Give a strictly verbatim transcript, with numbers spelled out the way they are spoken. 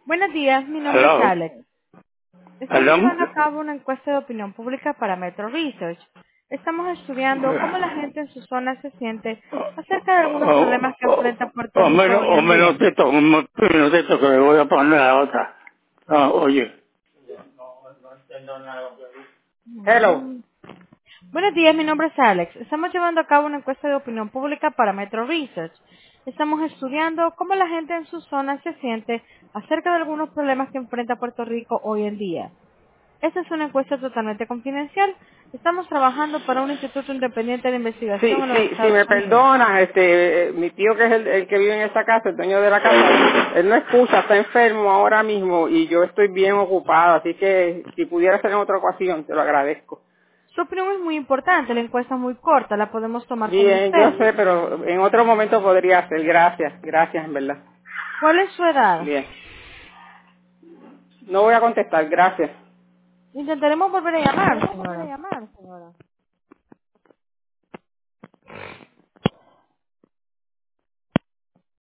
Buenos días, mi nombre es Hello. Alex. Estamos Perdón. llevando a cabo una encuesta de opinión pública para Metro Research. Estamos estudiando cómo la gente en su zona se siente acerca de algunos problemas que enfrenta Puerto O Rico menos, hoy o en día. minutito, un minutito que le voy a poner a otra. Ah, oye. Hello. Mm. Buenos días, mi nombre es Alex. Estamos llevando a cabo una encuesta de opinión pública para Metro Research. Estamos estudiando cómo la gente en su zona se siente acerca de algunos problemas que enfrenta Puerto Rico hoy en día. Esta es una encuesta totalmente confidencial. Estamos trabajando para un instituto independiente de investigación Sí, en los sí, si Estados me Unidos. perdonas, este, eh, mi tío que es el, el que vive en esta casa, el dueño de la casa, él no escucha, está enfermo ahora mismo y yo estoy bien ocupado, así que si pudiera ser en otra ocasión, te lo agradezco. Su opinión es muy importante, la encuesta es muy corta, la podemos tomar con Bien, yo usted. sé, pero en otro momento podría ser. Gracias, gracias en verdad. ¿Cuál es su edad? Bien. No voy a contestar, gracias. Intentaremos volver a llamar, señora.